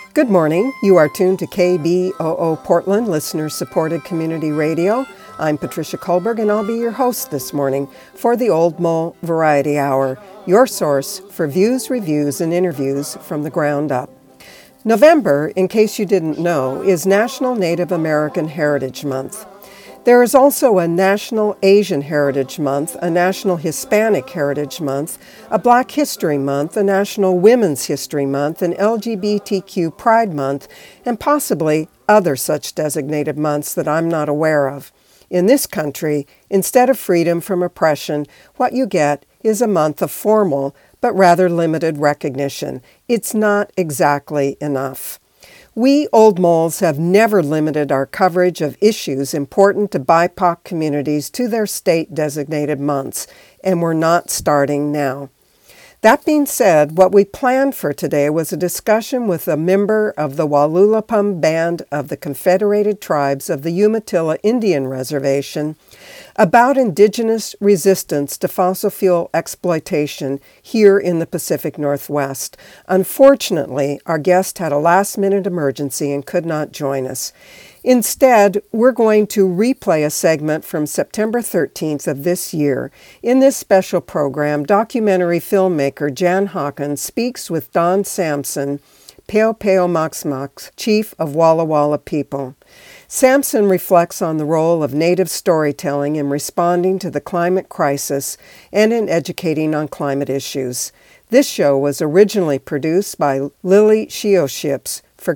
Good morning. You are tuned to KBOO Portland, listener-supported community radio. I'm Patricia Kohlberg, and I'll be your host this morning for the Old Mole Variety Hour, your source for views, reviews, and interviews from the ground up. November, in case you didn't know, is National Native American Heritage Month. There is also a National Asian Heritage Month, a National Hispanic Heritage Month, a Black History Month, a National Women's History Month, an LGBTQ Pride Month, and possibly other such designated months that I'm not aware of. In this country, instead of freedom from oppression, what you get is a month of formal but rather limited recognition. It's not exactly enough. We Old Moles have never limited our coverage of issues important to BIPOC communities to their state-designated months, and we're not starting now. That being said, what we planned for today was a discussion with a member of the Walulapum Band of the Confederated Tribes of the Umatilla Indian Reservation about indigenous resistance to fossil fuel exploitation here in the Pacific Northwest. Unfortunately, our guest had a last-minute emergency and could not join us. Instead, we're going to replay a segment from September 13th of this year. In this special program, documentary filmmaker Jan Hawken speaks with Don Sampson, Peo Peo Mox Mox, chief of Walla Walla people. Sampson reflects on the role of Native storytelling in responding to the climate crisis and in educating on climate issues. This show was originally produced by Lily Shioships for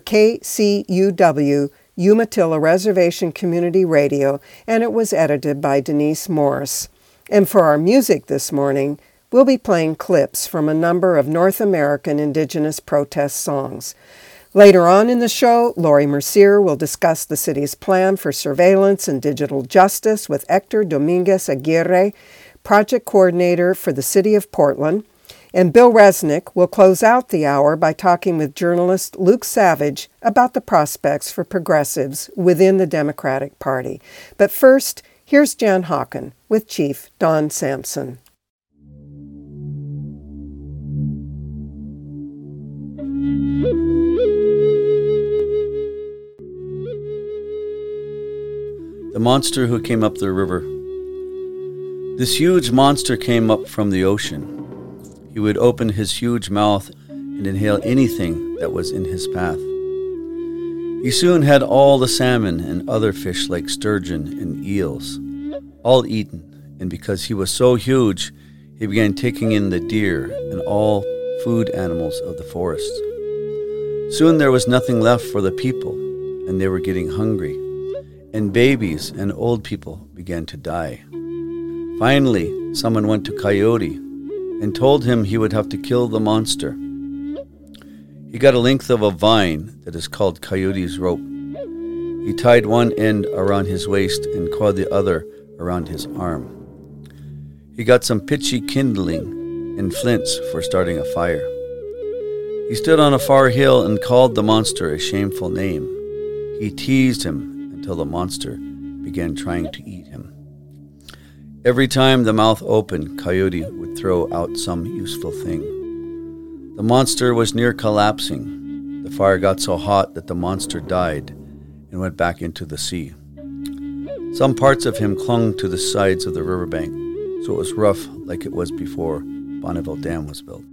KCUW Umatilla Reservation Community Radio, and it was edited by Denise Morris. And for our music this morning, we'll be playing clips from a number of North American indigenous protest songs. Later on in the show, Lori Mercier will discuss the city's plan for surveillance and digital justice with Hector Dominguez Aguirre, project coordinator for the City of Portland. And Bill Resnick will close out the hour by talking with journalist Luke Savage about the prospects for progressives within the Democratic Party. But first, here's Jan Hawken with Chief Don Sampson. The monster who came up the river. This huge monster came up from the ocean. He would open his huge mouth and inhale anything that was in his path. He soon had all the salmon and other fish like sturgeon and eels, all eaten, and because he was so huge, he began taking in the deer and all food animals of the forest. Soon there was nothing left for the people, and they were getting hungry, and babies and old people began to die. Finally, someone went to Coyote and told him he would have to kill the monster. He got a length of a vine that is called Coyote's rope. He tied one end around his waist and coiled the other around his arm. He got some pitchy kindling and flints for starting a fire. He stood on a far hill and called the monster a shameful name. He teased him until the monster began trying to eat him. Every time the mouth opened, Coyote would throw out some useful thing. The monster was near collapsing. The fire got so hot that the monster died and went back into the sea. Some parts of him clung to the sides of the riverbank, so it was rough like it was before Bonneville Dam was built.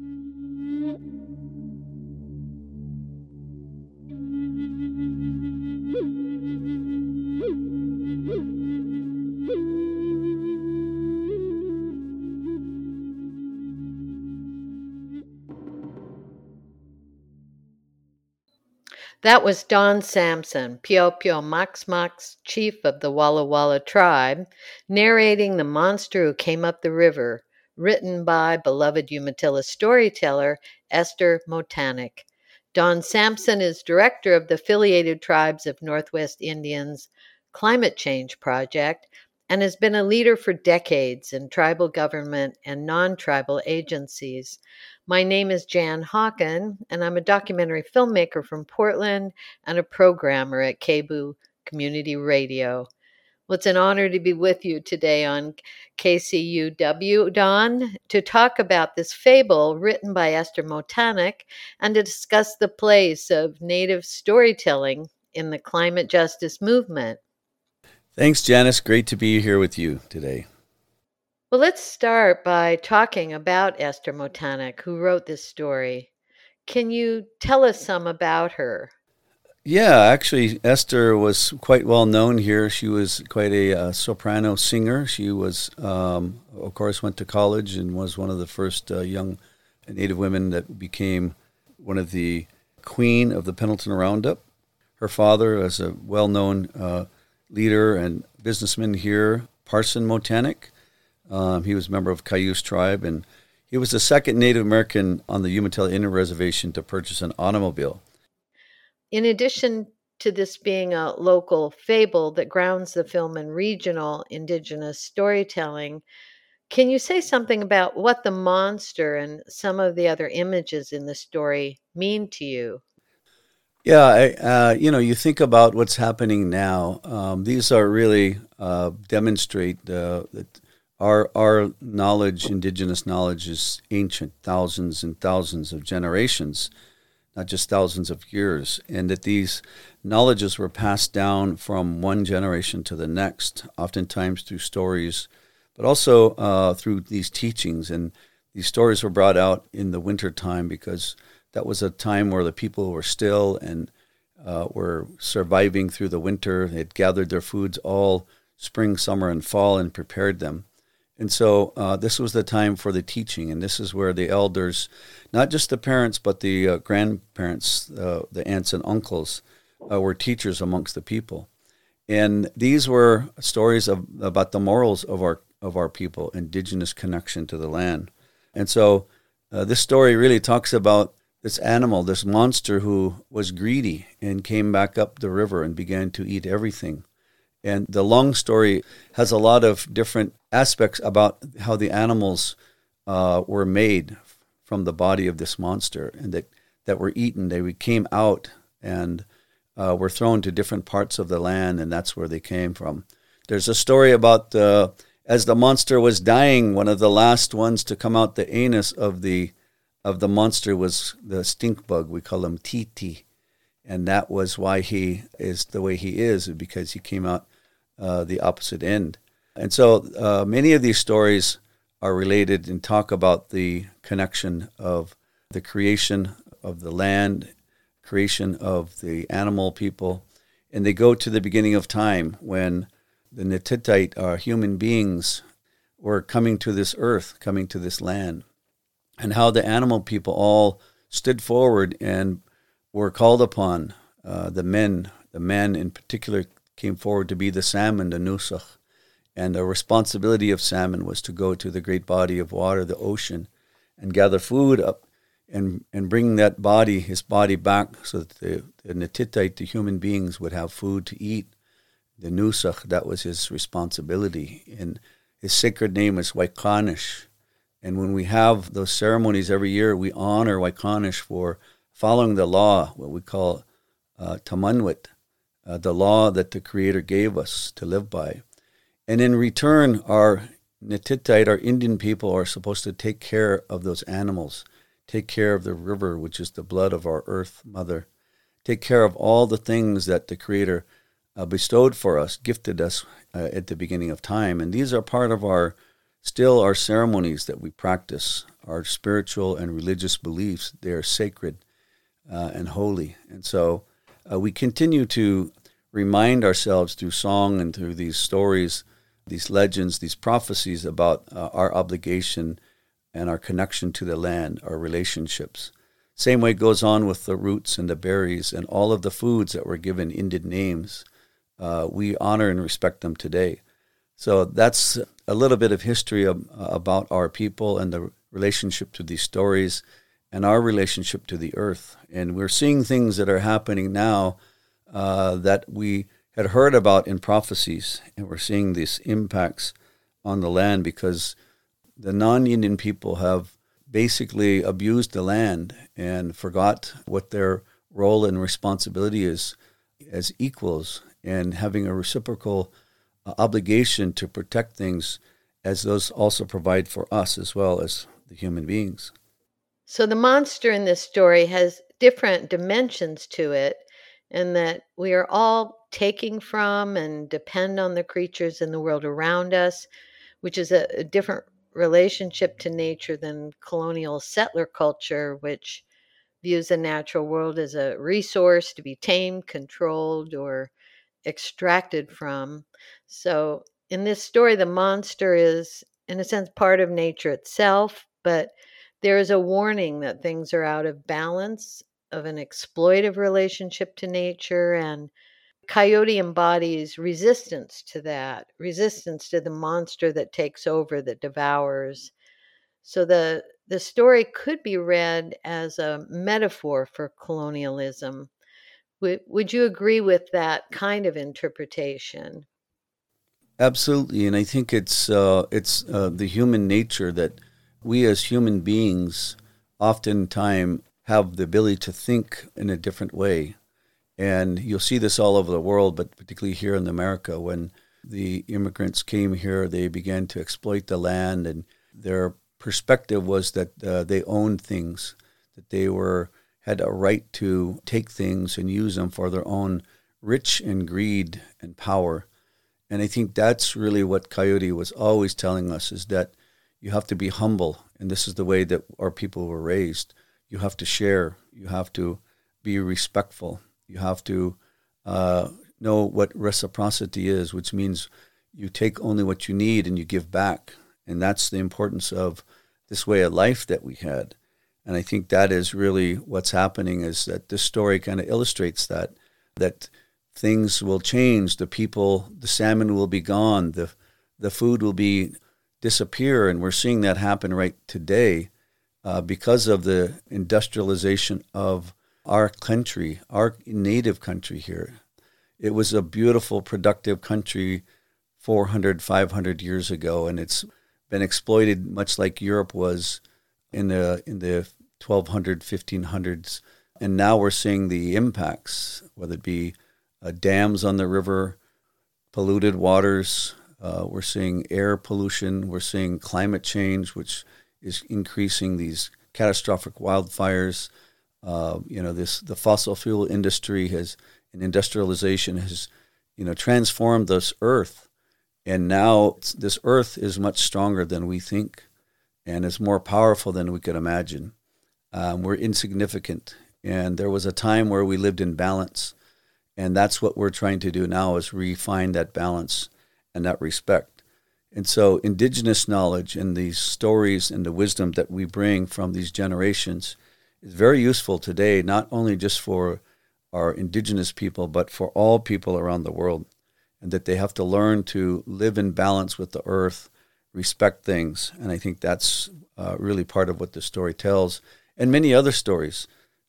That was Don Sampson, Peo Peo Mox Mox, chief of the Walla Walla tribe, narrating The Monster Who Came Up the River, written by beloved Umatilla storyteller Esther Motanic. Don Sampson is director of the Affiliated Tribes of Northwest Indians Climate Change Project and has been a leader for decades in tribal government and non-tribal agencies. My name is Jan Hawken, and I'm a documentary filmmaker from Portland and a programmer at KBOO Community Radio. Well, it's an honor to be with you today on KCUW, Don, to talk about this fable written by Esther Motanic and to discuss the place of Native storytelling in the climate justice movement. Thanks, Janice. Great to be here with you today. Well, let's start by talking about Esther Motanic, who wrote this story. Can you tell us some about her? Yeah, actually, Esther was quite well known here. She was quite a soprano singer. She was, of course, went to college and was one of the first young Native women that became one of the queen of the Pendleton Roundup. Her father was a well-known leader and businessman here, Parson Motanic. He was a member of Cayuse tribe, and he was the second Native American on the Umatilla Indian Reservation to purchase an automobile. In addition to this being a local fable that grounds the film in regional Indigenous storytelling, can you say something about what the monster and some of the other images in the story mean to you? Yeah, you think about what's happening now. These are really demonstrate that our knowledge, indigenous knowledge, is ancient, thousands and thousands of generations, not just thousands of years, and that these knowledges were passed down from one generation to the next, oftentimes through stories, but also through these teachings. And these stories were brought out in the wintertime because that was a time where the people were still and were surviving through the winter. They had gathered their foods all spring, summer, and fall and prepared them. And so this was the time for the teaching, and this is where the elders, not just the parents, but the grandparents, the aunts and uncles, were teachers amongst the people. And these were stories about the morals of our people, indigenous connection to the land. And so this story really talks about this animal, this monster who was greedy and came back up the river and began to eat everything. And the long story has a lot of different aspects about how the animals were made from the body of this monster and that were eaten. They came out and were thrown to different parts of the land, and that's where they came from. There's a story about as the monster was dying, one of the last ones to come out the anus of the monster was the stink bug. We call him Titi. And that was why he is the way he is, because he came out the opposite end. And so many of these stories are related and talk about the connection of the creation of the land, creation of the animal people. And they go to the beginning of time when the Netitite, human beings, were coming to this earth, coming to this land, and how the animal people all stood forward and were called upon. The men in particular came forward to be the salmon, the nusach. And the responsibility of salmon was to go to the great body of water, the ocean, and gather food up and bring that body, his body back so that the Netitite, the human beings, would have food to eat. The nusach, that was his responsibility. And his sacred name is Waikanish. And when we have those ceremonies every year, we honor Waikanish for following the law, what we call Tamanwit, the law that the Creator gave us to live by. And in return, our Netitite, our Indian people, are supposed to take care of those animals, take care of the river, which is the blood of our earth mother, take care of all the things that the Creator bestowed for us, gifted us at the beginning of time. And these are part of our ceremonies that we practice, our spiritual and religious beliefs. They are sacred and holy. And so we continue to remind ourselves through song and through these stories, these legends, these prophecies about our obligation and our connection to the land, our relationships. Same way it goes on with the roots and the berries and all of the foods that were given Indian names. We honor and respect them today. So that's a little bit of history about our people and the relationship to these stories and our relationship to the earth. And we're seeing things that are happening now that we had heard about in prophecies, and we're seeing these impacts on the land because the non-Indian people have basically abused the land and forgot what their role and responsibility is as equals, and having a reciprocal obligation to protect things, as those also provide for us as well as the human beings. So the monster in this story has different dimensions to it, and that we are all taking from and depend on the creatures in the world around us, which is a different relationship to nature than colonial settler culture, which views the natural world as a resource to be tamed, controlled, or extracted from. So in this story, the monster is, in a sense, part of nature itself, but there is a warning that things are out of balance, of an exploitive relationship to nature, and Coyote embodies resistance to that, resistance to the monster that takes over, that devours. So the story could be read as a metaphor for colonialism. Would you agree with that kind of interpretation? Absolutely, and I think it's the human nature that we as human beings oftentimes have the ability to think in a different way. And you'll see this all over the world, but particularly here in America, when the immigrants came here, they began to exploit the land, and their perspective was that they owned things, that they had a right to take things and use them for their own rich and greed and power. And I think that's really what Coyote was always telling us, is that you have to be humble, and this is the way that our people were raised. You have to share. You have to be respectful. You have to know what reciprocity is, which means you take only what you need and you give back. And that's the importance of this way of life that we had. And I think that is really what's happening, is that this story kind of illustrates that things will change. The people, the salmon will be gone. The food will disappear. And we're seeing that happen right today because of the industrialization of our country, our native country here. It was a beautiful, productive country 400, 500 years ago, and it's been exploited much like Europe was in the 1200s, 1500s. And now we're seeing the impacts, whether it be dams on the river, polluted waters. We're seeing air pollution. We're seeing climate change, which is increasing these catastrophic wildfires. The fossil fuel industry and industrialization has, transformed this earth. And now this earth is much stronger than we think, and is more powerful than we could imagine. We're insignificant. And there was a time where we lived in balance. And that's what we're trying to do now, is refine that balance and that respect. And so indigenous knowledge and these stories and the wisdom that we bring from these generations is very useful today, not only just for our indigenous people, but for all people around the world, and that they have to learn to live in balance with the earth, respect things. And I think that's really part of what the story tells, and many other stories.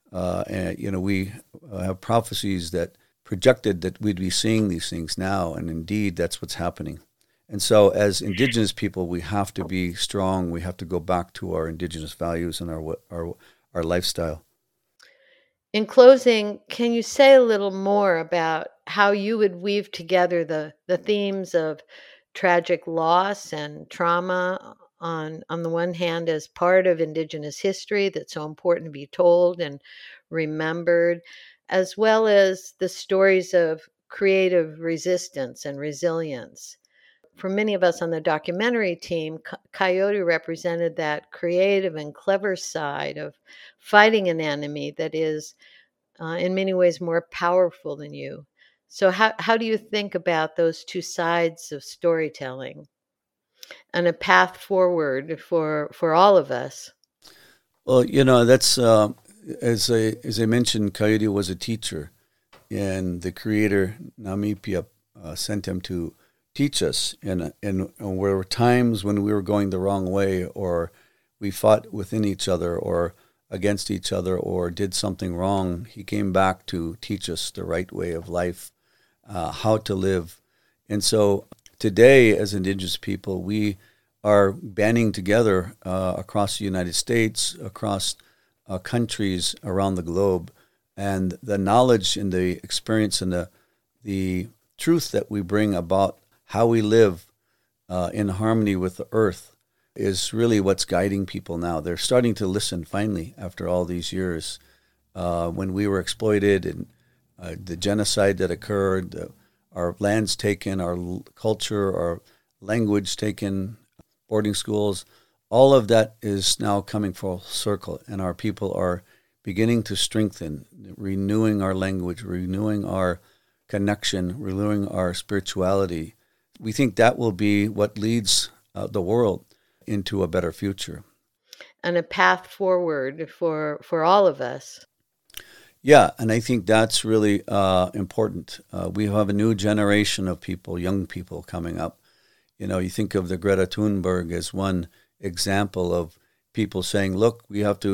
We have prophecies that projected that we'd be seeing these things now, and indeed that's what's happening. And so as indigenous people, we have to be strong. We have to go back to our indigenous values and our lifestyle. In closing, can you say a little more about how you would weave together the themes of tragic loss and trauma on the one hand as part of Indigenous history that's so important to be told and remembered, as well as the stories of creative resistance and resilience? For many of us on the documentary team, Coyote represented that creative and clever side of fighting an enemy that is in many ways more powerful than you. So how do you think about those two sides of storytelling and a path forward for all of us? Well, that's, as I mentioned, Coyote was a teacher, and the creator, Namipia, sent him to teach us. And there were times when we were going the wrong way, or we fought within each other or against each other or did something wrong. He came back to teach us the right way of life, how to live. And so today, as Indigenous people, we are banding together across the United States, across countries around the globe, and the knowledge and the experience and the truth that we bring about how we live in harmony with the earth is really what's guiding people now. They're starting to listen finally after all these years. When we were exploited and the genocide that occurred, our lands taken, our culture, our language taken, boarding schools, all of that is now coming full circle, and our people are beginning to strengthen, renewing our language, renewing our connection, renewing our spirituality. We think that will be what leads the world into a better future. And a path forward for all of us. Yeah, and I think that's really important. We have a new generation of people, young people coming up. You know, you think of the Greta Thunberg as one example of people saying, look,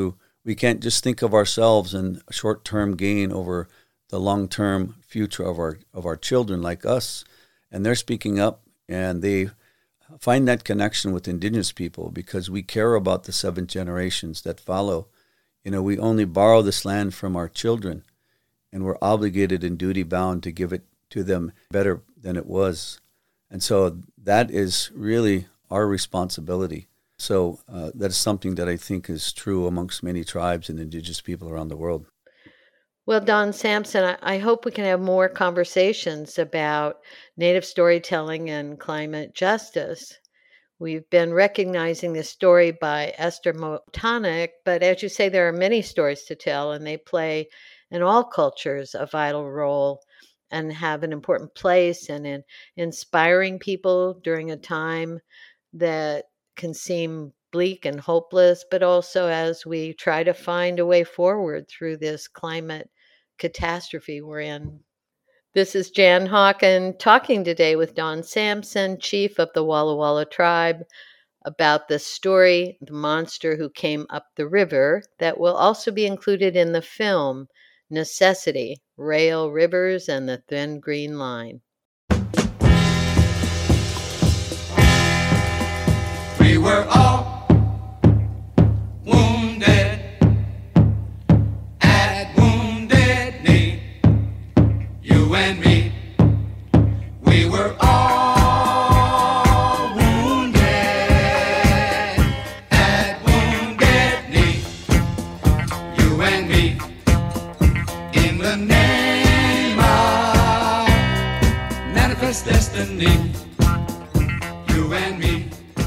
we can't just think of ourselves and short-term gain over the long-term future of our children like us. And they're speaking up, and they find that connection with Indigenous people because we care about the 7 generations that follow. You know, we only borrow this land from our children, and we're obligated and duty-bound to give it to them better than it was. And so that is really our responsibility. So that's something that I think is true amongst many tribes and Indigenous people around the world. Well, Don Sampson, I hope we can have more conversations about Native storytelling and climate justice. We've been recognizing this story by Esther Motonic, but as you say, there are many stories to tell, and they play in all cultures a vital role and have an important place in inspiring people during a time that can seem bleak and hopeless, but also as we try to find a way forward through this climate catastrophe we're in. This is Jan Hawken talking today with Don Sampson, chief of the Walla Walla tribe, about the story, The Monster Who Came Up the River, that will also be included in the film Necessity, Rail, Rivers, and the Thin Green Line. We were all wounded at Wounded Knee, you and me. We were all wounded at Wounded Knee, you and me. In the name of manifest destiny, you and me.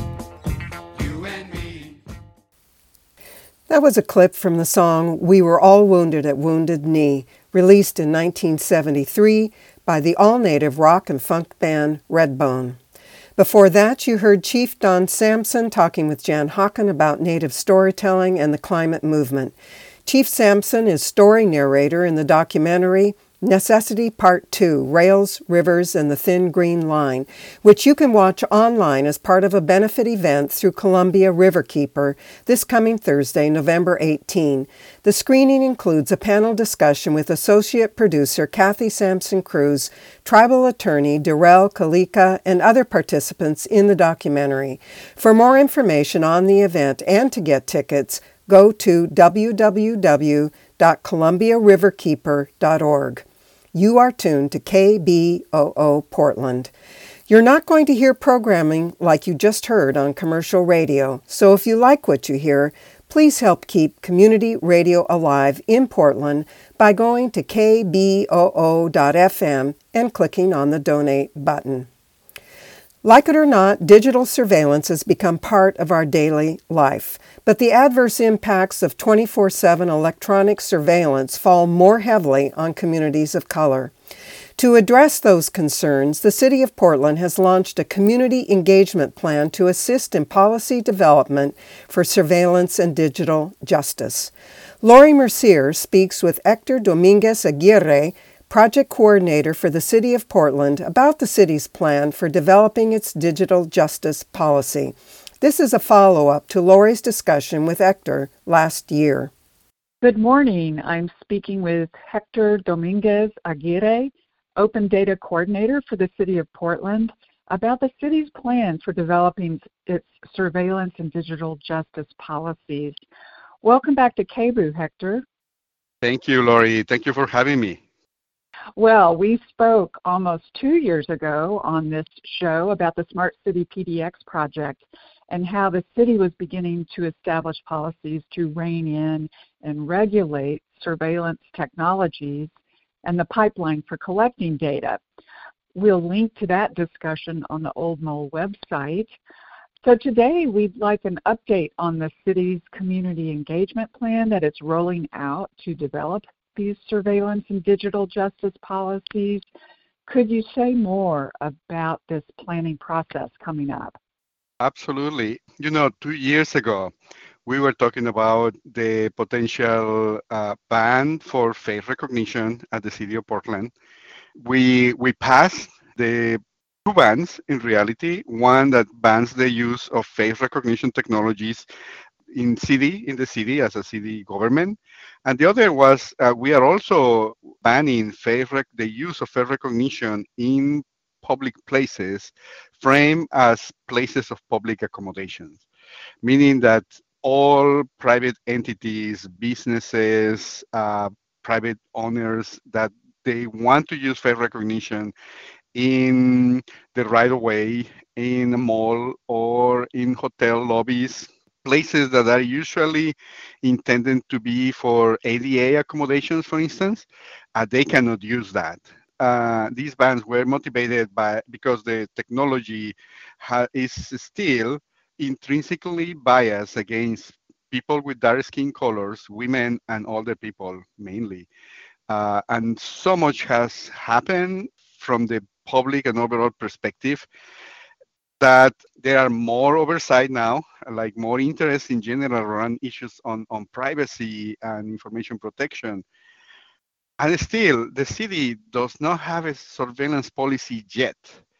That was a clip from the song We Were All Wounded at Wounded Knee, released in 1973 by the all-native rock and funk band Redbone. Before that, you heard Chief Don Sampson talking with Jan Hawken about Native storytelling and the climate movement. Chief Sampson is story narrator in the documentary Necessity Part 2, Rails, Rivers, and the Thin Green Line, which you can watch online as part of a benefit event through Columbia Riverkeeper this coming Thursday, November 18. The screening includes a panel discussion with associate producer Kathy Sampson-Cruz, tribal attorney Darrell Kalika, and other participants in the documentary. For more information on the event and to get tickets, go to www.columbiariverkeeper.org. You are tuned to KBOO Portland. You're not going to hear programming like you just heard on commercial radio, so if you like what you hear, please help keep community radio alive in Portland by going to kboo.fm and clicking on the donate button. Like it or not, digital surveillance has become part of our daily life, but the adverse impacts of 24/7 electronic surveillance fall more heavily on communities of color. To address those concerns, the City of Portland has launched a community engagement plan to assist in policy development for surveillance and digital justice. Lori Mercier speaks with Hector Dominguez Aguirre, project coordinator for the City of Portland, about the city's plan for developing its digital justice policy. This is a follow-up to Lori's discussion with Hector last year. Good morning. I'm speaking with Hector Dominguez Aguirre, Open Data Coordinator for the City of Portland, about the city's plan for developing its surveillance and digital justice policies. Welcome back to KBOO, Hector. Thank you, Lori. Thank you for having me. Well, we spoke almost 2 years ago on this show about the Smart City PDX project and how the city was beginning to establish policies to rein in and regulate surveillance technologies and the pipeline for collecting data. We'll link to that discussion on the Old Mole website. So today we'd like an update on the city's community engagement plan that it's rolling out to develop these surveillance and digital justice policies. Could you say more about this planning process coming up? Absolutely. 2 years ago, we were talking about the potential ban for face recognition at the city of Portland. We passed the two bans in reality. One that bans the use of face recognition technologies in the city as a city government, and the other was we are also banning the use of face recognition in public places framed as places of public accommodations, meaning that all private entities, businesses, private owners that they want to use face recognition in the right of way, in a mall, or in hotel lobbies, places that are usually intended to be for ADA accommodations, for instance, they cannot use that. These bans were motivated because the technology is still intrinsically biased against people with dark skin colors, women and older people mainly. And so much has happened from the public and overall perspective that there are more oversight now, like more interest in general around issues on privacy and information protection. And still, the city does not have a surveillance policy yet.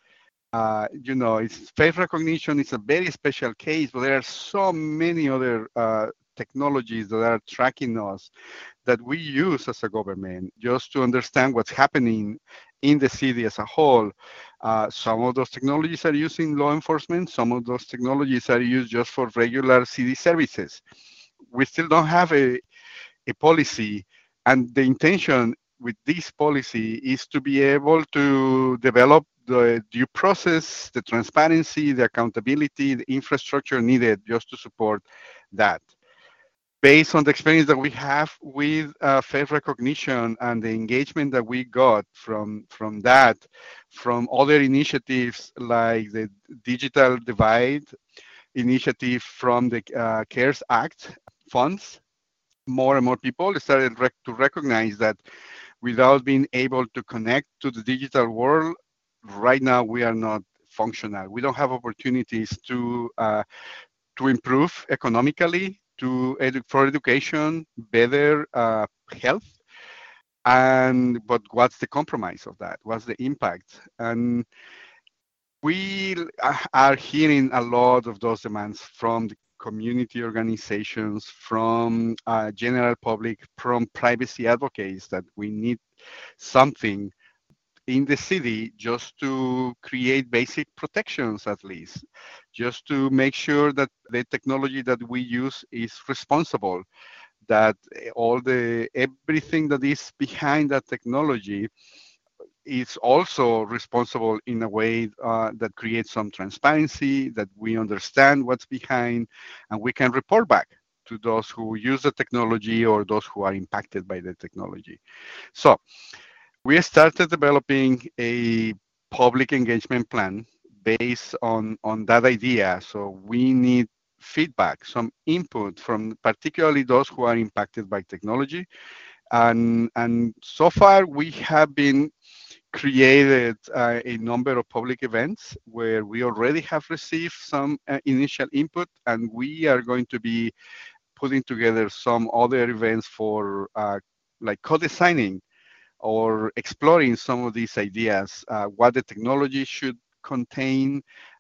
It's face recognition is a very special case, but there are so many other technologies that are tracking us that we use as a government just to understand what's happening in the city as a whole. Some of those technologies are used in law enforcement. Some of those technologies are used just for regular city services. We still don't have a policy, and the intention with this policy is to be able to develop the due process, the transparency, the accountability, the infrastructure needed just to support that. Based on the experience that we have with face recognition and the engagement that we got from that, from other initiatives like the Digital Divide initiative from the CARES Act funds, more and more people started to recognize that without being able to connect to the digital world, right now we are not functional. We don't have opportunities to improve economically, for education, better health. But what's the compromise of that? What's the impact? And we are hearing a lot of those demands from the community organizations, from general public, from privacy advocates that we need something in the city just to create basic protections, at least, just to make sure that the technology that we use is responsible, that everything that is behind that technology is also responsible in a way that creates some transparency, that we understand what's behind, and we can report back to those who use the technology or those who are impacted by the technology. So we started developing a public engagement plan based on that idea. So we need feedback, some input from particularly those who are impacted by technology. And so far, we have been created a number of public events where we already have received some initial input, and we are going to be putting together some other events for like co-designing or exploring some of these ideas, what the technology should contain,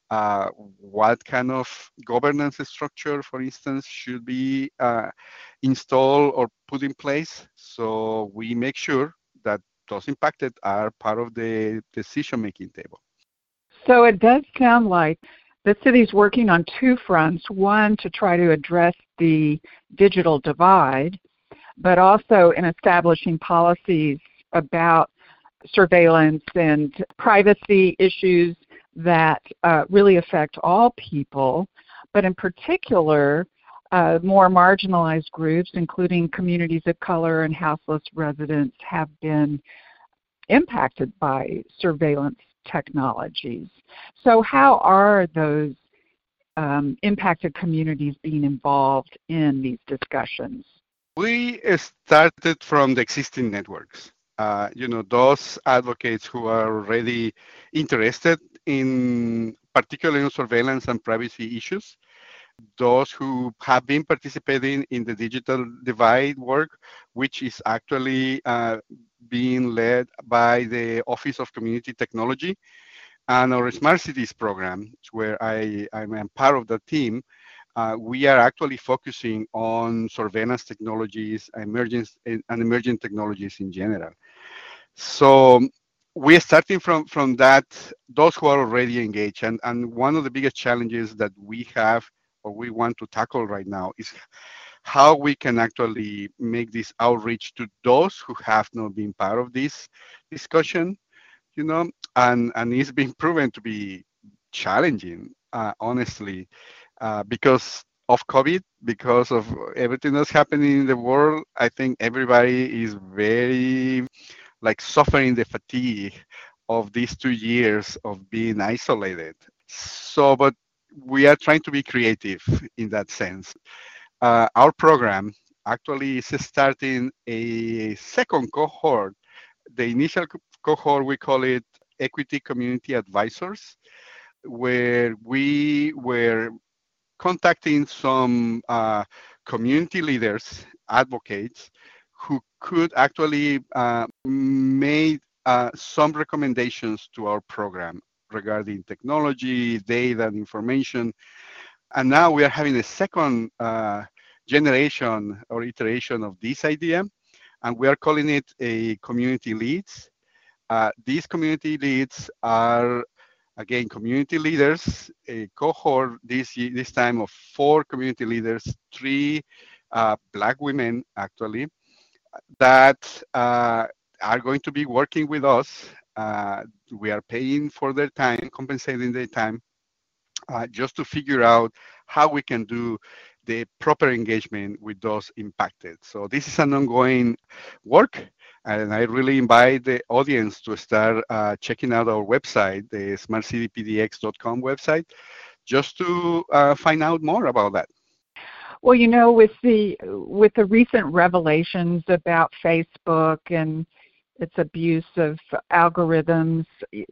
what kind of governance structure, for instance, should be installed or put in place. So we make sure that those impacted are part of the decision-making table. So it does sound like the city's working on two fronts, one to try to address the digital divide, but also in establishing policies about surveillance and privacy issues that really affect all people, but in particular, more marginalized groups, including communities of color and houseless residents, have been impacted by surveillance technologies. So how are those impacted communities being involved in these discussions? We started from the existing networks. Those advocates who are already interested in particularly in surveillance and privacy issues, those who have been participating in the digital divide work, which is actually being led by the Office of Community Technology and our Smart Cities program, where I'm part of the team. We are actually focusing on surveillance technologies, emerging technologies in general. So we're starting from that, those who are already engaged. And one of the biggest challenges that we have or we want to tackle right now is how we can actually make this outreach to those who have not been part of this discussion, and it's been proven to be challenging, honestly, because of COVID, because of everything that's happening in the world. I think everybody is very suffering the fatigue of these 2 years of being isolated. So, but we are trying to be creative in that sense. Our program actually is starting a second cohort. The initial cohort, we call it Equity Community Advisors, where we were contacting some community leaders, advocates, who could actually make some recommendations to our program regarding technology, data, and information. And now we are having a second generation or iteration of this idea, and we are calling it a community leads. These community leads are, again, community leaders, a cohort this time of 4 community leaders, 3 Black women actually, that are going to be working with us. We are paying for their time, compensating their time, just to figure out how we can do the proper engagement with those impacted. So this is an ongoing work, and I really invite the audience to start checking out our website, the smartcitypdx.com website, just to find out more about that. Well, with the recent revelations about Facebook and its abuse of algorithms,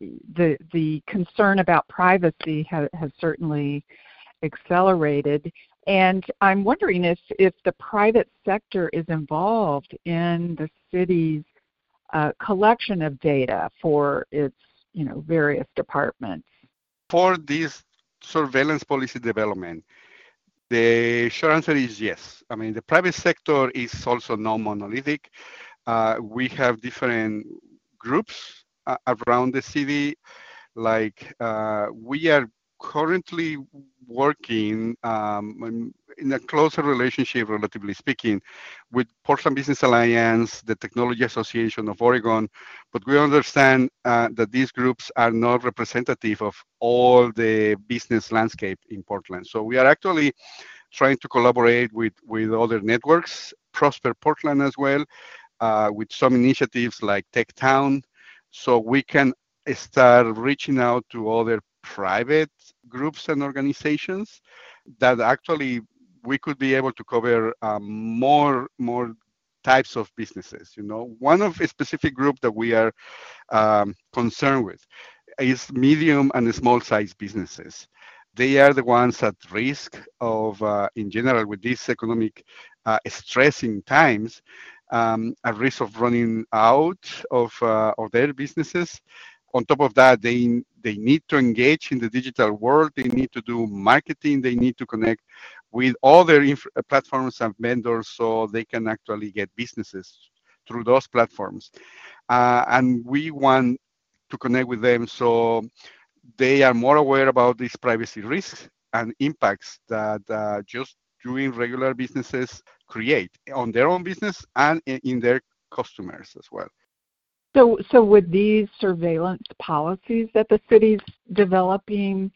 the concern about privacy has certainly accelerated. And I'm wondering if the private sector is involved in the city's collection of data for its, various departments. For this surveillance policy development, the short answer is yes. I mean, the private sector is also non-monolithic. We have different groups around the city. We are currently working in a closer relationship, relatively speaking, with Portland Business Alliance, the Technology Association of Oregon, but we understand that these groups are not representative of all the business landscape in Portland. So we are actually trying to collaborate with other networks, Prosper Portland as well, with some initiatives like Tech Town, so we can start reaching out to other private groups and organizations that actually we could be able to cover more types of businesses. One of a specific group that we are concerned with is medium and small size businesses. They are the ones at risk of, in general, with these economic stressing times, at risk of running out of their businesses. On top of that, they need to engage in the digital world. They need to do marketing. They need to connect with other platforms and vendors so they can actually get businesses through those platforms. And we want to connect with them so they are more aware about these privacy risks and impacts that just doing regular businesses create on their own business and in their customers as well. So would these surveillance policies that the city's developing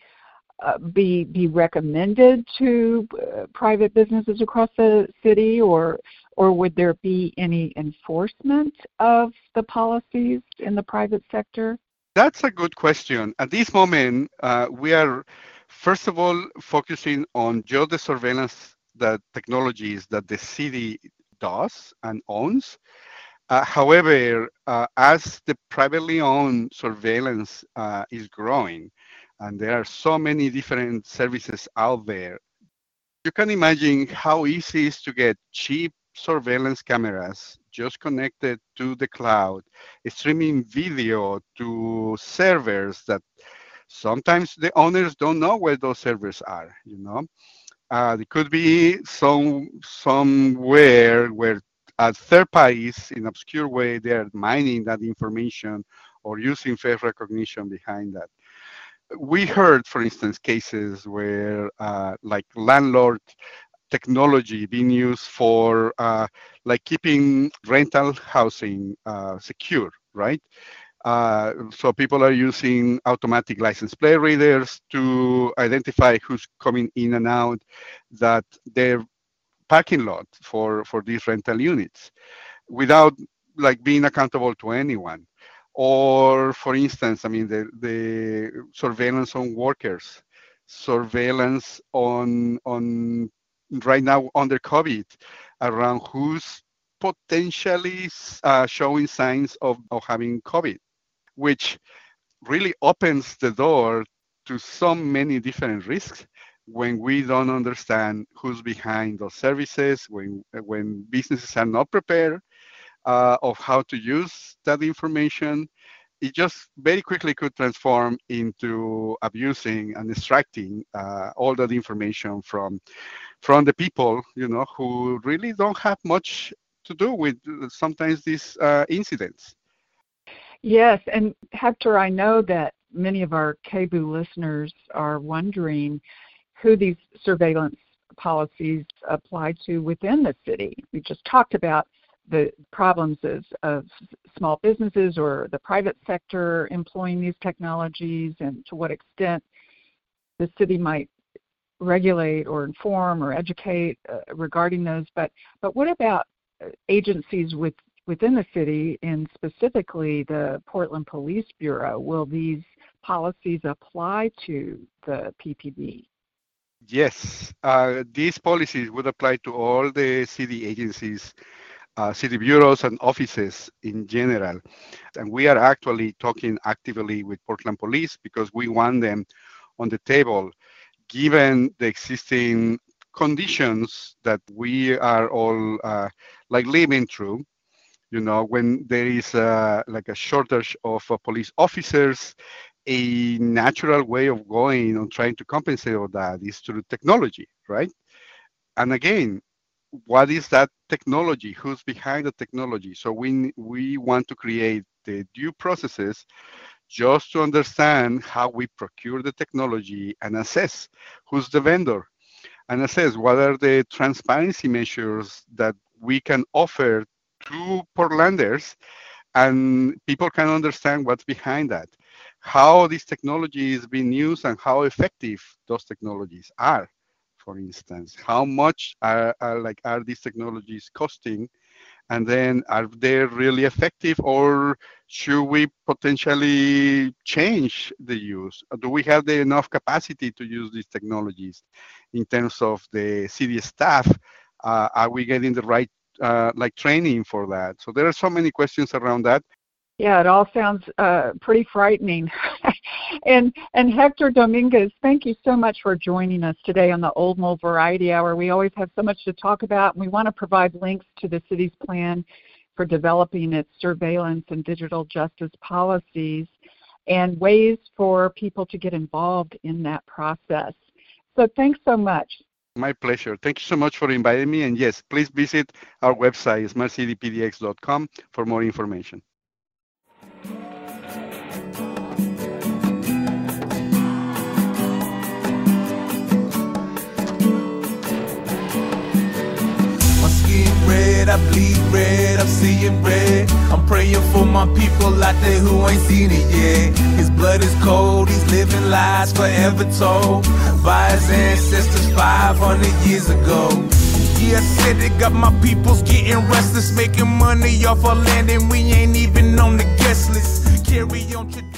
be recommended to private businesses across the city, or would there be any enforcement of the policies in the private sector? That's a good question. At this moment, we are, first of all, focusing on just the surveillance technologies that the city does and owns. However, as the privately owned surveillance is growing, and there are so many different services out there, you can imagine how easy it is to get cheap surveillance cameras just connected to the cloud, streaming video to servers that sometimes the owners don't know where those servers are. It could be somewhere where third parties in obscure way they are mining that information or using face recognition behind that. We heard, for instance, cases where like landlord technology being used for like keeping rental housing secure, right? So people are using automatic license plate readers to identify who's coming in and out that their parking lot for these rental units without like being accountable to anyone. Or for instance, the surveillance on workers, surveillance on right now under COVID around who's potentially showing signs of having COVID, which really opens the door to so many different risks when we don't understand who's behind those services, when businesses are not prepared of how to use that information. It just very quickly could transform into abusing and extracting all that information from the people, who really don't have much to do with sometimes these incidents. Yes, and Hector, I know that many of our KBOO listeners are wondering who these surveillance policies apply to within the city. We just talked about the problems of small businesses or the private sector employing these technologies and to what extent the city might regulate or inform or educate regarding those. But what about agencies within the city, and specifically the Portland Police Bureau? Will these policies apply to the PPB? Yes, these policies would apply to all the city agencies, city bureaus and offices in general. And we are actually talking actively with Portland Police because we want them on the table, given the existing conditions that we are all like living through. When there is like a shortage of police officers, a natural way of going on trying to compensate all that is through technology, right? And again, what is that technology? Who's behind the technology? So we want to create the due processes just to understand how we procure the technology and assess who's the vendor and assess what are the transparency measures that we can offer to Portlanders, and people can understand what's behind that, how this technology is being used and how effective those technologies are. For instance, how much are these technologies costing, and then are they really effective, or should we potentially change the use? Do we have enough capacity to use these technologies in terms of the city staff? Are we getting the right training for that? So there are so many questions around that. Yeah, it all sounds pretty frightening. And Hector Dominguez, thank you so much for joining us today on the Old Mole Variety Hour. We always have so much to talk about, and we want to provide links to the city's plan for developing its surveillance and digital justice policies and ways for people to get involved in that process. So thanks so much. My pleasure. Thank you so much for inviting me. And yes, please visit our website, smartcitypdx.com, for more information. My skin red, I bleed red, I'm seeing red. I'm I'm praying for my people out there who ain't seen it yet. His blood is cold, he's living lies forever told by his ancestors 500 years ago. Yeah, I said they got my peoples getting restless, making money off our land, and we ain't even on the guest list. Carry on traditions.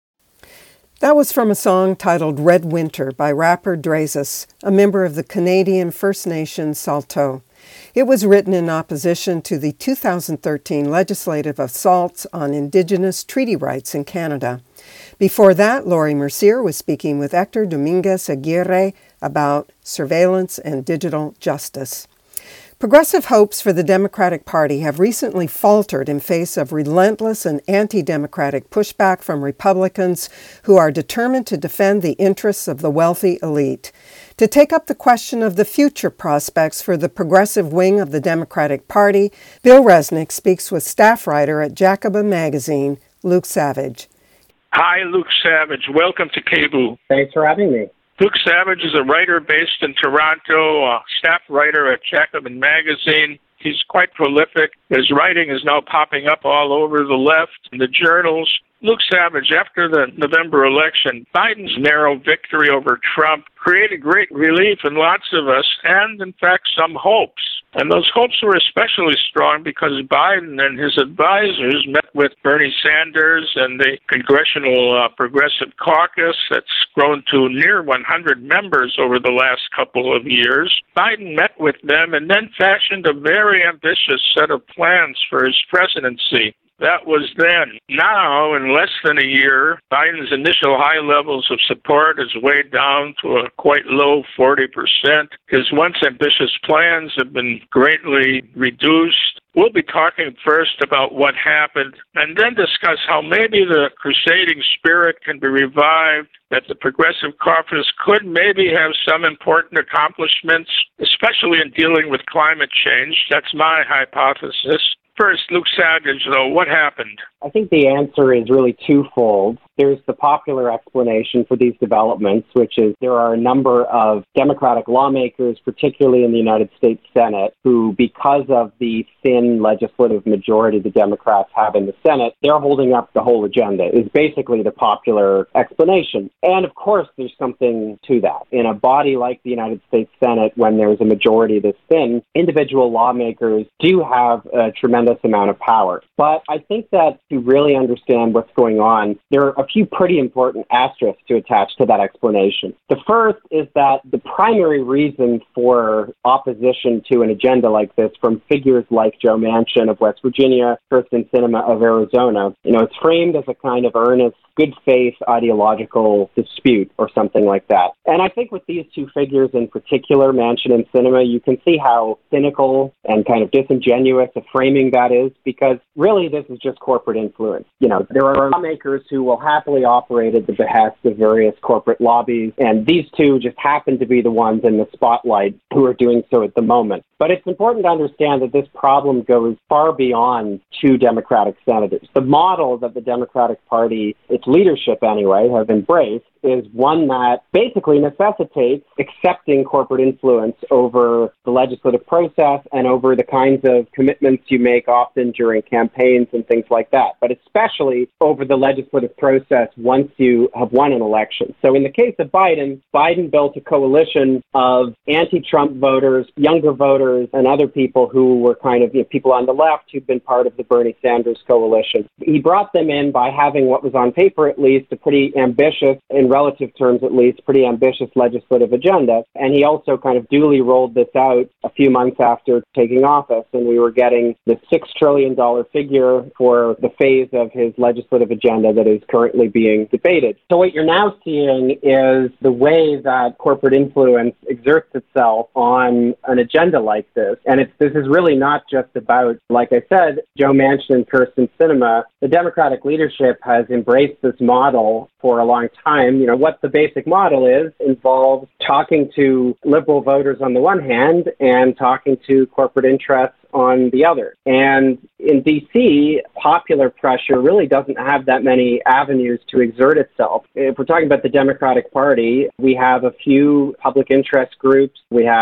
That was from a song titled Red Winter by rapper Drazus, a member of the Canadian First Nation Saulteaux. It was written in opposition to the 2013 legislative assaults on Indigenous treaty rights in Canada. Before that, Laurie Mercier was speaking with Hector Dominguez Aguirre about surveillance and digital justice. Progressive hopes for the Democratic Party have recently faltered in face of relentless and anti-democratic pushback from Republicans who are determined to defend the interests of the wealthy elite. To take up the question of the future prospects for the progressive wing of the Democratic Party, Bill Resnick speaks with staff writer at Jacobin Magazine, Luke Savage. Hi, Luke Savage. Welcome to KBOO. Thanks for having me. Luke Savage is a writer based in Toronto, a staff writer at Jacobin Magazine. He's quite prolific. His writing is now popping up all over the left in the journals. Luke Savage, after the November election, Biden's narrow victory over Trump created great relief in lots of us and, in fact, some hopes. And those hopes were especially strong because Biden and his advisors met with Bernie Sanders and the Congressional Progressive Caucus that's grown to near 100 members over the last couple of years. Biden met with them and then fashioned a very ambitious set of plans for his presidency. That was then. Now, in less than a year, Biden's initial high levels of support is way down to a quite low 40%. His once ambitious plans have been greatly reduced. We'll be talking first about what happened and then discuss how maybe the crusading spirit can be revived, that the Progressive Caucus could maybe have some important accomplishments, especially in dealing with climate change. That's my hypothesis. First, Luke Savage, though, what happened? I think the answer is really twofold. There's the popular explanation for these developments, which is there are a number of Democratic lawmakers, particularly in the United States Senate, who, because of the thin legislative majority the Democrats have in the Senate, they're holding up the whole agenda, is basically the popular explanation. And of course, there's something to that. In a body like the United States Senate, when there's a majority this thin, individual lawmakers do have a tremendous amount of power. But I think that to really understand what's going on, there are a few pretty important asterisks to attach to that explanation. The first is that the primary reason for opposition to an agenda like this from figures like Joe Manchin of West Virginia, Kyrsten Sinema of Arizona, it's framed as a kind of earnest, good faith ideological dispute or something like that. And I think with these two figures in particular, Manchin and Sinema, you can see how cynical and kind of disingenuous a framing that is, because really this is just corporate influence. There are lawmakers who will happily operate at the behest of various corporate lobbies, and these two just happen to be the ones in the spotlight who are doing so at the moment. But it's important to understand that this problem goes far beyond two Democratic senators. The model that the Democratic Party, its leadership anyway, have embraced is one that basically necessitates accepting corporate influence over the legislative process and over the kinds of commitments you make often during campaigns and things like that, but especially over the legislative process once you have won an election. So in the case of Biden built a coalition of anti-Trump voters, younger voters, and other people who were kind of people on the left who'd been part of the Bernie Sanders coalition. He brought them in by having what was on paper at least a pretty ambitious, in relative terms at least, pretty ambitious legislative agenda. And he also kind of duly rolled this out a few months after taking office, and we were getting the $6 trillion figure for the phase of his legislative agenda that is currently being debated. So what you're now seeing is the way that corporate influence exerts itself on an agenda like this. And this is really not just about, like I said, Joe Manchin and Kyrsten Sinema. The Democratic leadership has embraced this model for a long time. What the basic model is involves talking to liberal voters on the one hand and talking to corporate interests on the other. And in D.C., popular pressure really doesn't have that many avenues to exert itself. If we're talking about the Democratic Party, we have a few public interest groups. We have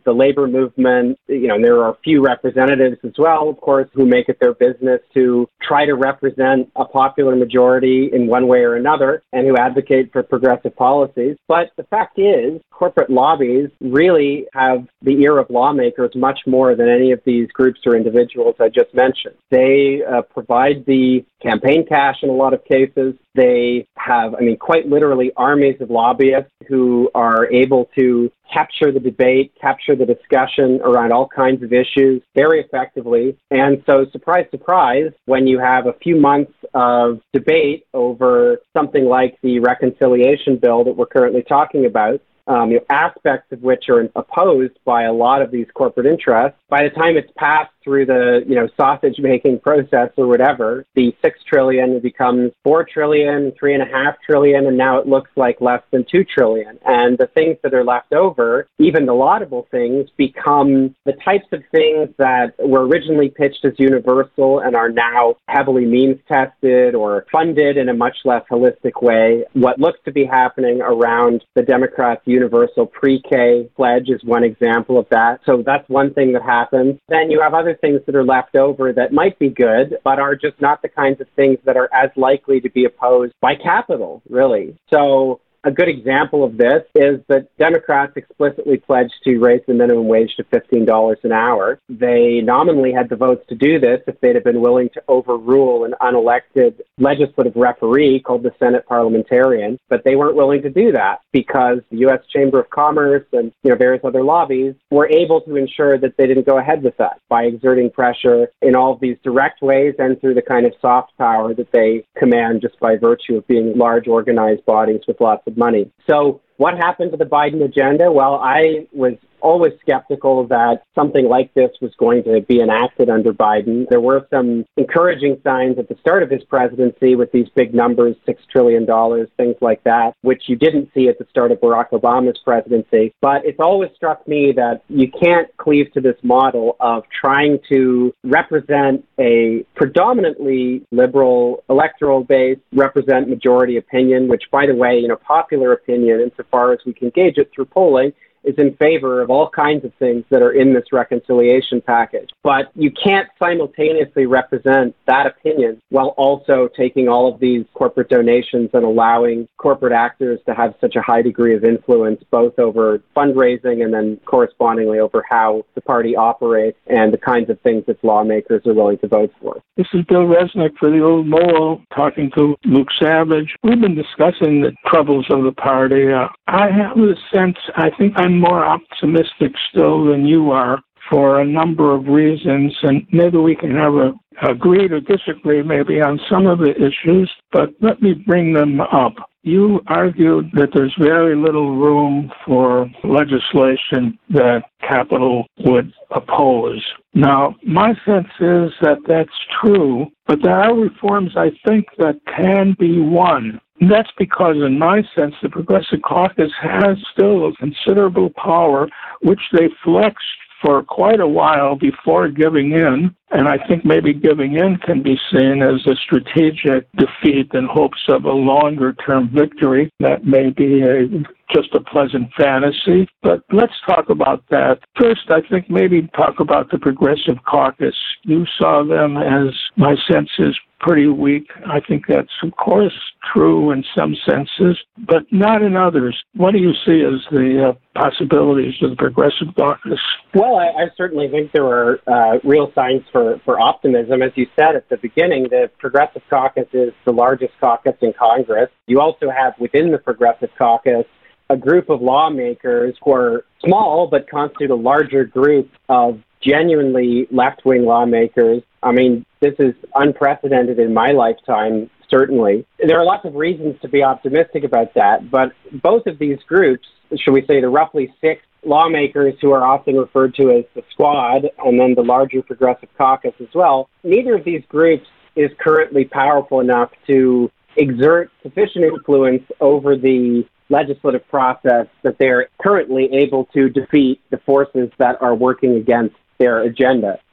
the labor movement, and there are a few representatives as well, of course, who make it their business to try to represent a popular majority in one way or another and who advocate for progressive policies. But the fact is, corporate lobbies really have the ear of lawmakers much more than any of these groups or individuals I just mentioned. They provide the campaign cash in a lot of cases. They have, quite literally armies of lobbyists who are able to capture the debate, capture the discussion around all kinds of issues very effectively. And so, surprise, surprise, when you have a few months of debate over something like the reconciliation bill that we're currently talking about, aspects of which are opposed by a lot of these corporate interests, by the time it's passed through the sausage-making process or whatever, the $6 trillion becomes $4 trillion, $3.5 trillion, and now it looks like less than $2 trillion. And the things that are left over, even the laudable things, become the types of things that were originally pitched as universal and are now heavily means-tested or funded in a much less holistic way. What looks to be happening around the Democrats' universal pre-K pledge is one example of that. So that's one thing that happens. Then you have other things that are left over that might be good, but are just not the kinds of things that are as likely to be opposed by capital, really. So a good example of this is that Democrats explicitly pledged to raise the minimum wage to $15 an hour. They nominally had the votes to do this if they'd have been willing to overrule an unelected legislative referee called the Senate parliamentarian, but they weren't willing to do that because the U.S. Chamber of Commerce and various other lobbies were able to ensure that they didn't go ahead with that by exerting pressure in all of these direct ways and through the kind of soft power that they command just by virtue of being large organized bodies with lots of money. So what happened to the Biden agenda? Well, I was always skeptical that something like this was going to be enacted under Biden. There were some encouraging signs at the start of his presidency with these big numbers, $6 trillion, things like that, which you didn't see at the start of Barack Obama's presidency. But it's always struck me that you can't cleave to this model of trying to represent a predominantly liberal electoral base, represent majority opinion, which, by the way, popular opinion, insofar as we can gauge it through polling, is in favor of all kinds of things that are in this reconciliation package. But you can't simultaneously represent that opinion while also taking all of these corporate donations and allowing corporate actors to have such a high degree of influence, both over fundraising and then correspondingly over how the party operates and the kinds of things its lawmakers are willing to vote for. This is Bill Resnick for the Old Mole, talking to Luke Savage. We've been discussing the troubles of the party. I have the sense, I think I'm more optimistic still than you are for a number of reasons, and maybe we can have agree to disagree maybe on some of the issues, but let me bring them up. You argued that there's very little room for legislation that capital would oppose. Now, my sense is that that's true, but there are reforms, I think, that can be won. And that's because, in my sense, the Progressive Caucus has still a considerable power, which they flexed for quite a while before giving in. And I think maybe giving in can be seen as a strategic defeat in hopes of a longer-term victory. That may be just a pleasant fantasy. But let's talk about that. First, I think maybe talk about the Progressive Caucus. You saw them as, my sense is, pretty weak. I think that's, of course, true in some senses, but not in others. What do you see as the possibilities of the Progressive Caucus? Well, I certainly think there are real signs for optimism. As you said at the beginning, the Progressive Caucus is the largest caucus in Congress. You also have within the Progressive Caucus a group of lawmakers who are small but constitute a larger group of genuinely left-wing lawmakers. I mean, this is unprecedented in my lifetime, certainly. There are lots of reasons to be optimistic about that, but both of these groups, shall we say the roughly 6 lawmakers who are often referred to as the Squad, and then the larger Progressive Caucus as well, neither of these groups is currently powerful enough to exert sufficient influence over the legislative process that they're currently able to defeat the forces that are working against their agenda.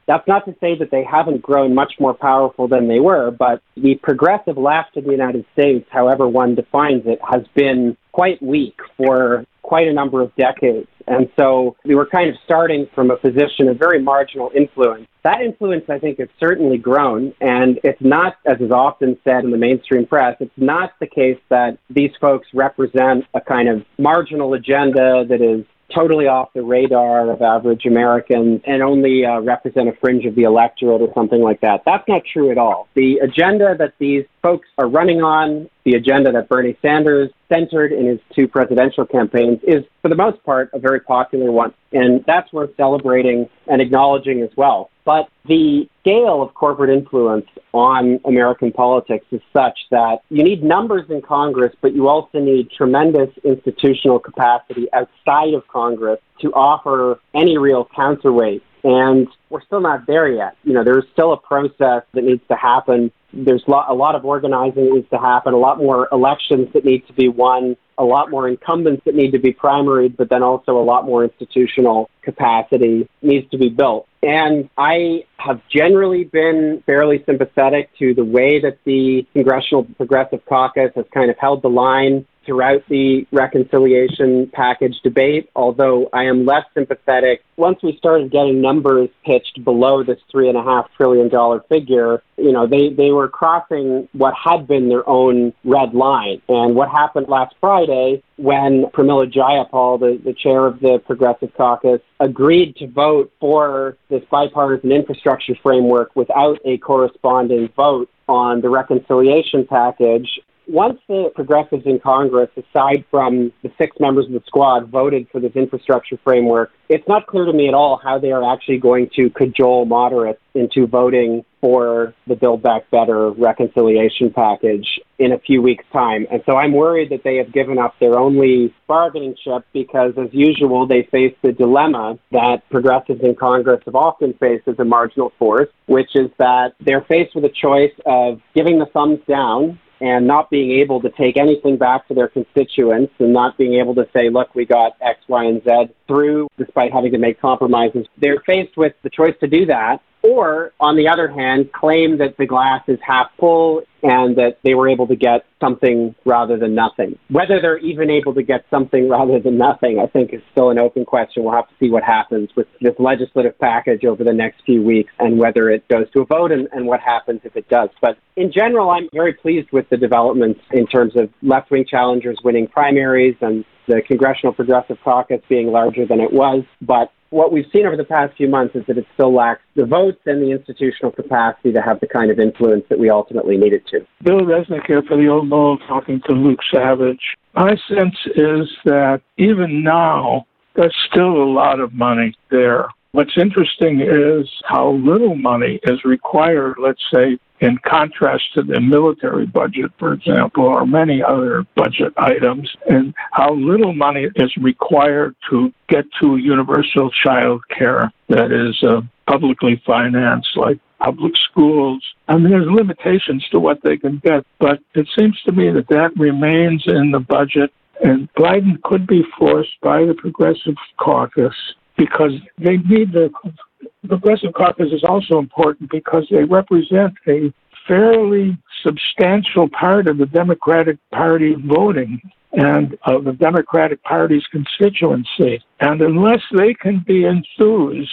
That's not to say that they haven't grown much more powerful than they were, but the progressive left in the United States, however one defines it, has been quite weak for quite a number of decades. And so we were kind of starting from a position of very marginal influence. That influence, I think, has certainly grown, and it's not, as is often said in the mainstream press, it's not the case that these folks represent a kind of marginal agenda that is totally off the radar of average Americans and only represent a fringe of the electorate or something like that. That's not true at all. The agenda that these folks are running on, the agenda that Bernie Sanders centered in his 2 presidential campaigns, is, for the most part, a very popular one. And that's worth celebrating and acknowledging as well. But the scale of corporate influence on American politics is such that you need numbers in Congress, but you also need tremendous institutional capacity outside of Congress to offer any real counterweight. And we're still not there yet. There's still a process that needs to happen. There's a lot of organizing that needs to happen, a lot more elections that need to be won, a lot more incumbents that need to be primaried, but then also a lot more institutional capacity needs to be built. And I have generally been fairly sympathetic to the way that the Congressional Progressive Caucus has kind of held the line throughout the reconciliation package debate, although I am less sympathetic once we started getting numbers pitched below this $3.5 trillion figure. They were crossing what had been their own red line. And what happened last Friday when Pramila Jayapal, the chair of the Progressive Caucus, agreed to vote for this bipartisan infrastructure framework without a corresponding vote on the reconciliation package. Once the progressives in Congress, aside from the 6 members of the squad, voted for this infrastructure framework, it's not clear to me at all how they are actually going to cajole moderates into voting for the Build Back Better reconciliation package in a few weeks' time. And so I'm worried that they have given up their only bargaining chip because, as usual, they face the dilemma that progressives in Congress have often faced as a marginal force, which is that they're faced with a choice of giving the thumbs down and not being able to take anything back to their constituents and not being able to say, look, we got X, Y, and Z through, despite having to make compromises. They're faced with the choice to do that, or, on the other hand, claim that the glass is half full and that they were able to get something rather than nothing. Whether they're even able to get something rather than nothing, I think, is still an open question. We'll have to see what happens with this legislative package over the next few weeks and whether it goes to a vote and what happens if it does. But in general, I'm very pleased with the developments in terms of left-wing challengers winning primaries and the Congressional Progressive Caucus being larger than it was. But what we've seen over the past few months is that it still lacks the votes and the institutional capacity to have the kind of influence that we ultimately need it to. Bill Resnick here for the Old Mole talking to Luke Savage. My sense is that even now, there's still a lot of money there. What's interesting is how little money is required, let's say, in contrast to the military budget, for example, or many other budget items, and how little money is required to get to universal child care that is publicly financed, like public schools. I mean, there's limitations to what they can get, but it seems to me that remains in the budget, and Biden could be forced by the Progressive Caucus because they need the Progressive Caucus is also important because they represent a fairly substantial part of the Democratic Party voting and of the Democratic Party's constituency. And unless they can be enthused,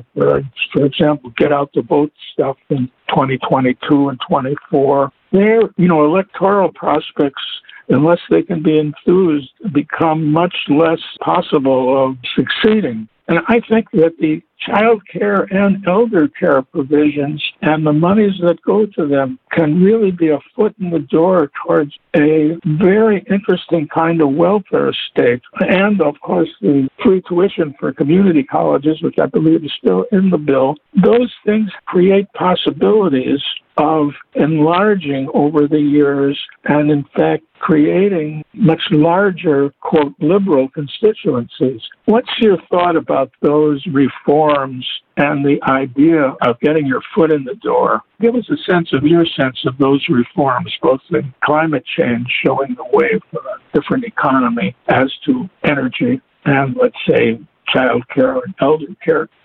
for example, get out the vote stuff in 2022 and 24, their electoral prospects, unless they can be enthused, become much less possible of succeeding. And I think that the child care and elder care provisions and the monies that go to them can really be a foot in the door towards a very interesting kind of welfare state. And, of course, the free tuition for community colleges, which I believe is still in the bill. Those things create possibilities of enlarging over the years and, in fact, creating much larger, quote, liberal constituencies. What's your thought about those reforms and the idea of getting your foot in the door? Give us a sense of your sense of those reforms, both in climate change, showing the way for a different economy as to energy, and, let's say, child care and elder care.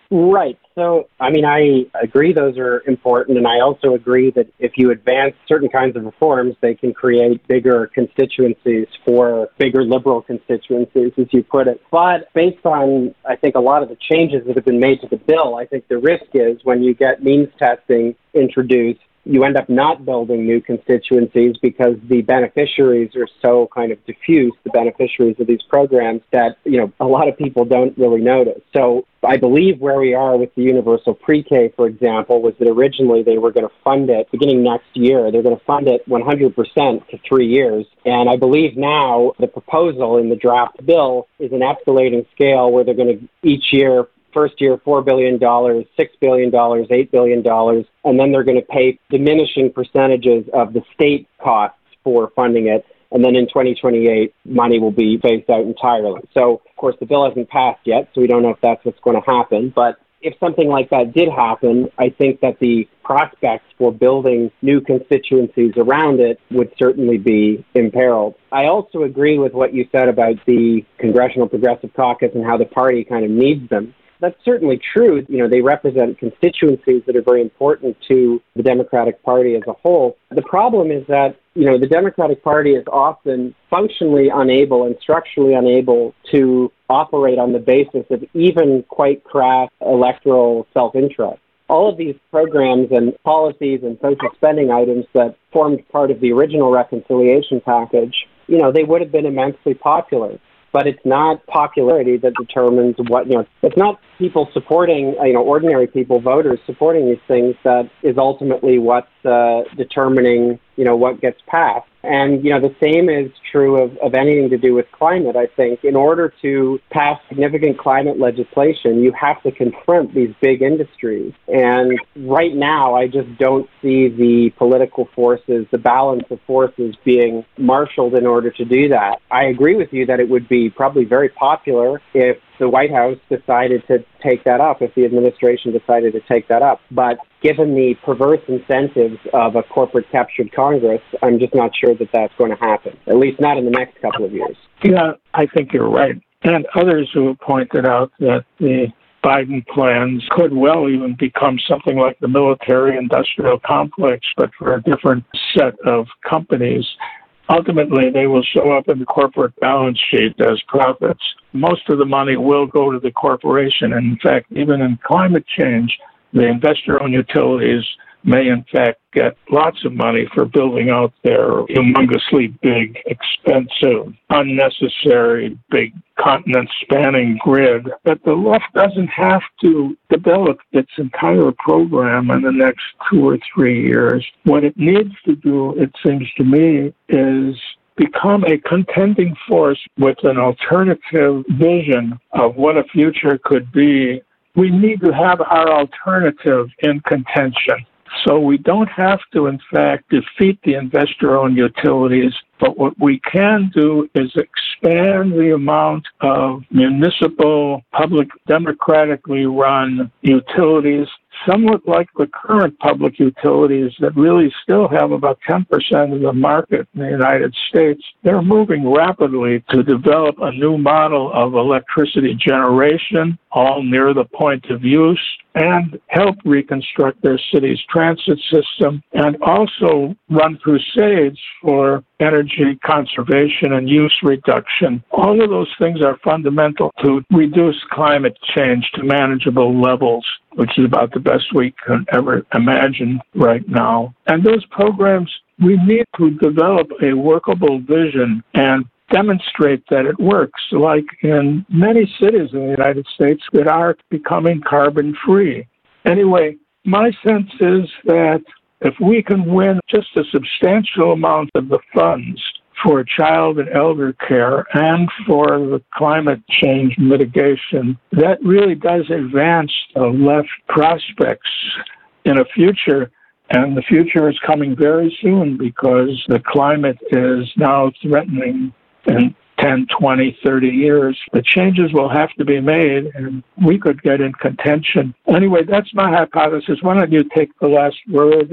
Right. So, I mean, I agree those are important, and I also agree that if you advance certain kinds of reforms, they can create bigger constituencies for bigger liberal constituencies, as you put it. But based on, I think, a lot of the changes that have been made to the bill, I think the risk is when you get means testing introduced, you end up not building new constituencies because the beneficiaries are so kind of diffuse, the beneficiaries of these programs, that, a lot of people don't really notice. So I believe where we are with the universal pre-K, for example, was that originally they were going to fund it beginning next year. They're going to fund it 100% for 3 years. And I believe now the proposal in the draft bill is an escalating scale where they're going to each year, first year, $4 billion, $6 billion, $8 billion, and then they're going to pay diminishing percentages of the state costs for funding it. And then in 2028, money will be phased out entirely. So, of course, the bill hasn't passed yet, so we don't know if that's what's going to happen. But if something like that did happen, I think that the prospects for building new constituencies around it would certainly be imperiled. I also agree with what you said about the Congressional Progressive Caucus and how the party kind of needs them. That's certainly true. They represent constituencies that are very important to the Democratic Party as a whole. The problem is that, the Democratic Party is often functionally unable and structurally unable to operate on the basis of even quite crass electoral self-interest. All of these programs and policies and social spending items that formed part of the original reconciliation package, they would have been immensely popular. But it's not popularity that determines what, it's not people supporting, ordinary people, voters supporting these things that is ultimately what's determining, what gets passed. And, the same is true of anything to do with climate, I think. In order to pass significant climate legislation, you have to confront these big industries. And right now, I just don't see the political forces, the balance of forces being marshaled in order to do that. I agree with you that it would be probably very popular if the White House decided to take that up, if the administration decided to take that up. But given the perverse incentives of a corporate-captured Congress, I'm just not sure that that's going to happen, at least not in the next couple of years. Yeah, I think you're right. And others who have pointed out that the Biden plans could well even become something like the military-industrial complex, but for a different set of companies. Ultimately, they will show up in the corporate balance sheet as profits. Most of the money will go to the corporation. And in fact, even in climate change, the investor-owned utilities may in fact get lots of money for building out their humongously big, expensive, unnecessary, big continent-spanning grid. But the left doesn't have to develop its entire program in the next 2 or 3 years. What it needs to do, it seems to me, is become a contending force with an alternative vision of what a future could be. We need to have our alternative in contention. So we don't have to, in fact, defeat the investor-owned utilities, but what we can do is expand the amount of municipal, public, democratically run utilities, somewhat like the current public utilities that really still have about 10% of the market in the United States. They're moving rapidly to develop a new model of electricity generation, all near the point of use, and help reconstruct their city's transit system, and also run crusades for energy conservation and use reduction. All of those things are fundamental to reduce climate change to manageable levels, which is about the best we can ever imagine right now. And those programs, we need to develop a workable vision and demonstrate that it works, like in many cities in the United States that are becoming carbon-free. Anyway, my sense is that if we can win just a substantial amount of the funds for child and elder care and for the climate change mitigation, that really does advance the left prospects in a future. And the future is coming very soon because the climate is now threatening in 10, 20, 30 years. The changes will have to be made, and we could get in contention. Anyway, that's my hypothesis. Why don't you take the last word and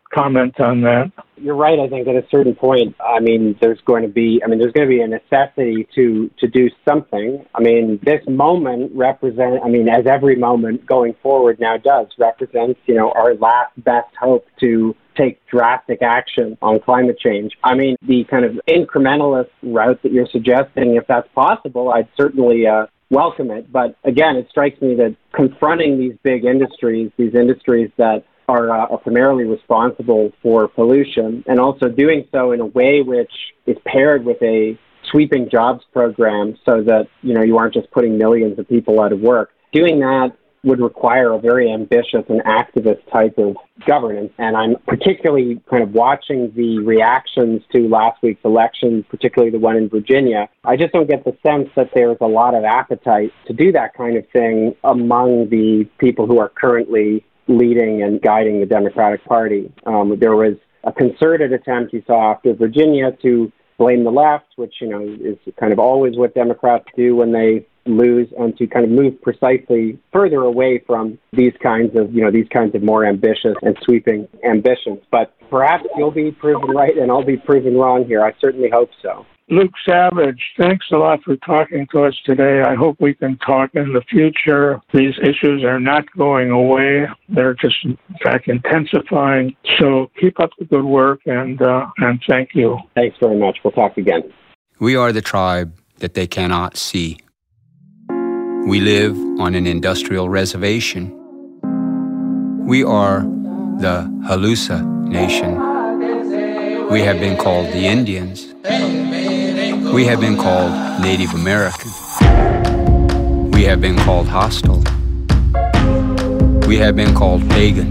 comment on that. You're right. I think at a certain point, there's going to be a necessity to do something. This moment as every moment going forward now does, represents, our last best hope to take drastic action on climate change. The kind of incrementalist route that you're suggesting, if that's possible, I'd certainly welcome it. But again, it strikes me that confronting these big industries, that are primarily responsible for pollution, and also doing so in a way which is paired with a sweeping jobs program so that, you aren't just putting millions of people out of work. Doing that would require a very ambitious and activist type of governance. And I'm particularly kind of watching the reactions to last week's election, particularly the one in Virginia. I just don't get the sense that there's a lot of appetite to do that kind of thing among the people who are currently leading and guiding the Democratic Party. There was a concerted attempt you saw after Virginia to blame the left, which, is kind of always what Democrats do when they lose, and to kind of move precisely further away from these kinds of more ambitious and sweeping ambitions. But perhaps you'll be proven right and I'll be proven wrong here. I certainly hope so. Luke Savage, thanks a lot for talking to us today. I hope we can talk in the future. These issues are not going away. They're just, in fact, intensifying. So keep up the good work, and thank you. Thanks very much. We'll talk again. We are the tribe that they cannot see. We live on an industrial reservation. We are the Halusa Nation. We have been called the Indians. We have been called Native American. We have been called hostile. We have been called pagan.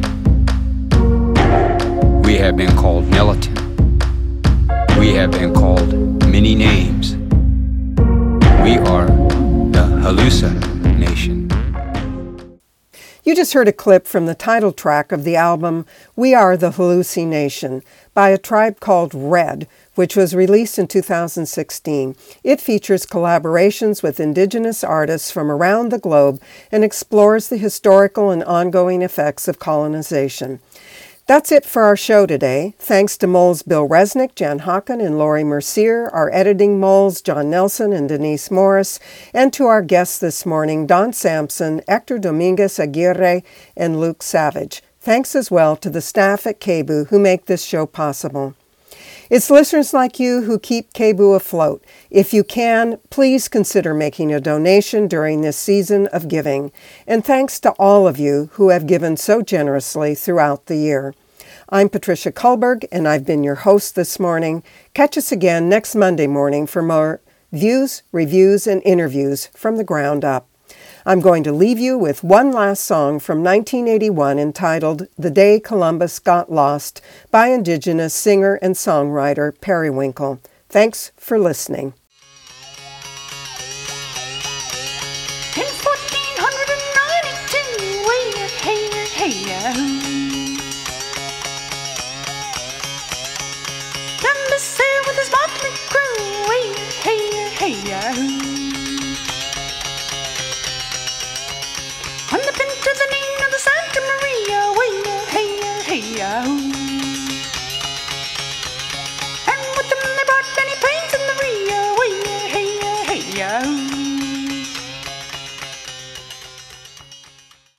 We have been called militant. We have been called many names. We are the Halusa Nation. You just heard a clip from the title track of the album We Are the Halusi Nation by a tribe called Red, which was released in 2016. It features collaborations with indigenous artists from around the globe and explores the historical and ongoing effects of colonization. That's it for our show today. Thanks to moles Bill Resnick, Jan Hawken, and Lori Mercier, our editing moles John Nelson and Denise Morris, and to our guests this morning, Don Sampson, Hector Dominguez Aguirre, and Luke Savage. Thanks as well to the staff at KBOO who make this show possible. It's listeners like you who keep KBOO afloat. If you can, please consider making a donation during this season of giving. And thanks to all of you who have given so generously throughout the year. I'm Patricia Kullberg, and I've been your host this morning. Catch us again next Monday morning for more views, reviews, and interviews from the ground up. I'm going to leave you with one last song from 1981 entitled The Day Columbus Got Lost by Indigenous singer and songwriter Periwinkle. Thanks for listening. In 1492, Columbus sailed with his motley crew, on the Pinta, the name of the Santa Maria,